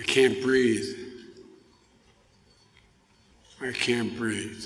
I can't breathe. I can't breathe.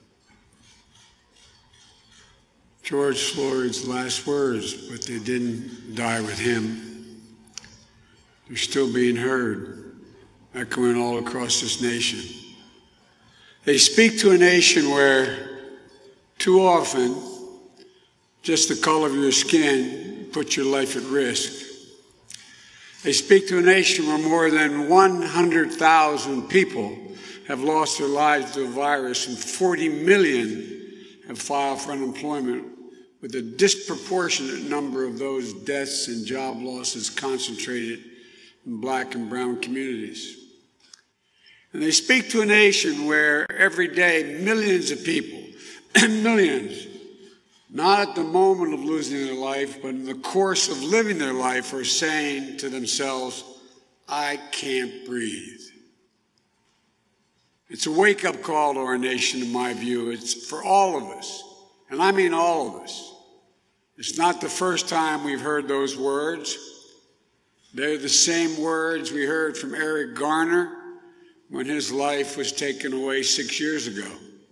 George Floyd's last words, but they didn't die with him. They're still being heard, echoing all across this nation. They speak to a nation where too often just the color of your skin puts your life at risk. They speak to a nation where more than 100,000 people have lost their lives to a virus and 40 million have filed for unemployment, with a disproportionate number of those deaths and job losses concentrated in Black and brown communities. And they speak to a nation where every day millions of people, millions, not at the moment of losing their life, but in the course of living their life, are saying to themselves, I can't breathe. It's a wake-up call to our nation, in my view. It's for all of us, and I mean all of us. It's not the first time we've heard those words. They're the same words we heard from Eric Garner when his life was taken away 6 years ago.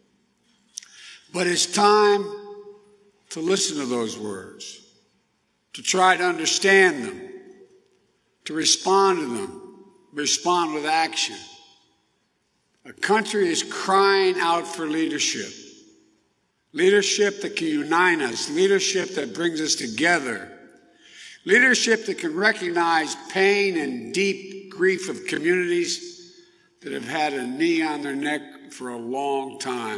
But it's time to listen to those words, to try to understand them, to respond to them, respond with action. A country is crying out for leadership. Leadership that can unite us, leadership that brings us together, leadership that can recognize pain and deep grief of communities that have had a knee on their neck for a long time.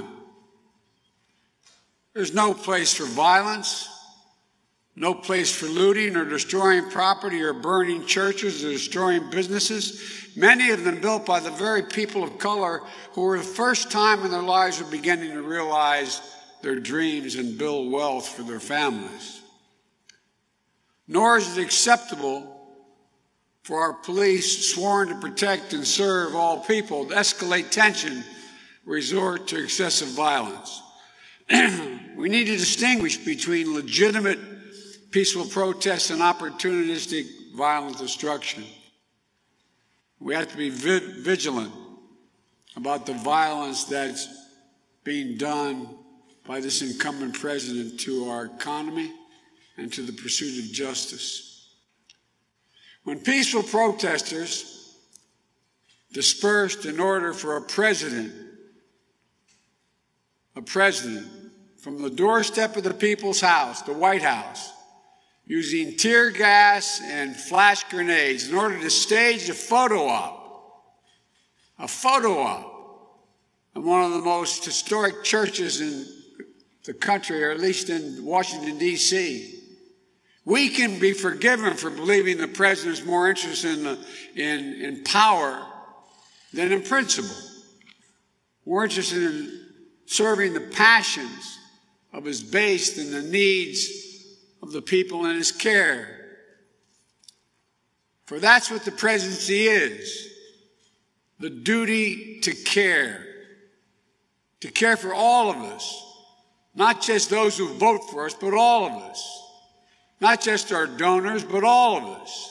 There's no place for violence, no place for looting or destroying property or burning churches or destroying businesses, many of them built by the very people of color who were the first time in their lives were beginning to realize their dreams and build wealth for their families. Nor is it acceptable for our police, sworn to protect and serve all people, to escalate tension, resort to excessive violence. We need to distinguish between legitimate peaceful protests and opportunistic violent destruction. We have to be vigilant about the violence that's being done by this incumbent president to our economy and to the pursuit of justice. When peaceful protesters dispersed in order for a president from the doorstep of the people's house, the White House, using tear gas and flash grenades in order to stage a photo op in one of the most historic churches in the country, or at least in Washington, D.C. We can be forgiven for believing the president is more interested in power than in principle, more interested in serving the passions of his base than the needs of the people in his care. For that's what the presidency is, the duty to care for all of us, not just those who vote for us, but all of us, not just our donors, but all of us.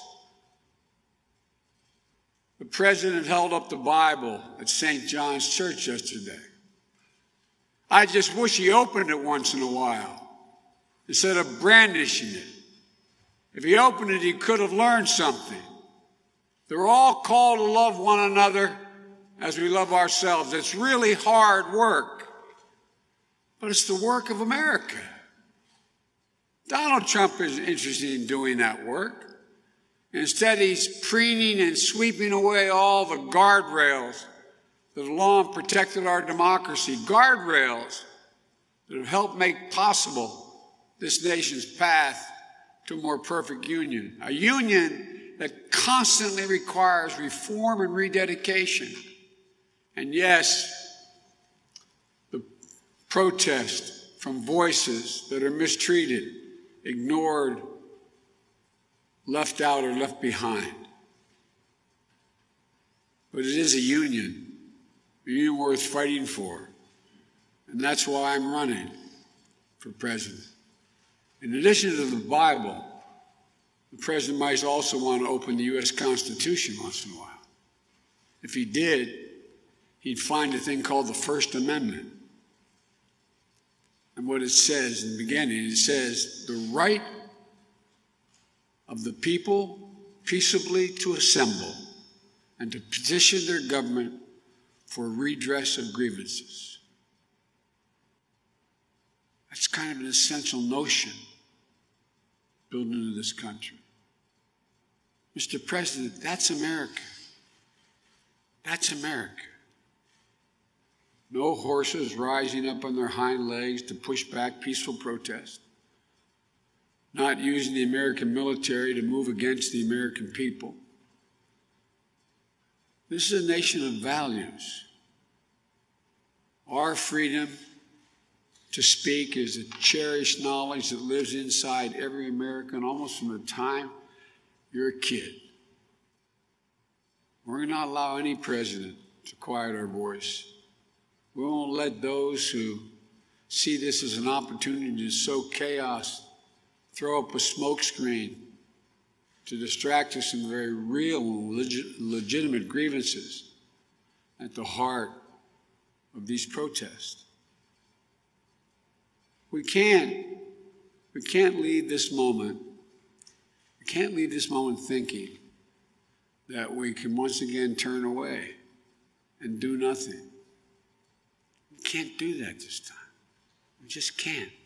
The president held up the Bible at St. John's Church yesterday. I just wish he opened it once in a while instead of brandishing it. If he opened it, he could have learned something. They're all called to love one another as we love ourselves. It's really hard work, but it's the work of America. Donald Trump is interested in doing that work. Instead, he's preening and sweeping away all the guardrails that have long protected our democracy, guardrails that have helped make possible this nation's path to a more perfect union, a union that constantly requires reform and rededication. And yes, the protest from voices that are mistreated, ignored, left out, or left behind. But it is a union worth fighting for. And that's why I'm running for president. In addition to the Bible, the president might also want to open the U.S. Constitution once in a while. If he did, he'd find a thing called the First Amendment. And what it says in the beginning, it says, the right of the people peaceably to assemble and to petition their government for redress of grievances. That's kind of an essential notion built into this country. Mr. President, that's America. That's America. No horses rising up on their hind legs to push back peaceful protest. Not using the American military to move against the American people. This is a nation of values. Our freedom to speak is a cherished knowledge that lives inside every American almost from the time you're a kid. We're going to not allow any president to quiet our voice. We won't let those who see this as an opportunity to sow chaos throw up a smokescreen to distract us from the very real and legitimate grievances at the heart of these protests. We can't leave this moment. We can't leave this moment thinking that we can once again turn away and do nothing. We can't do that this time. We just can't.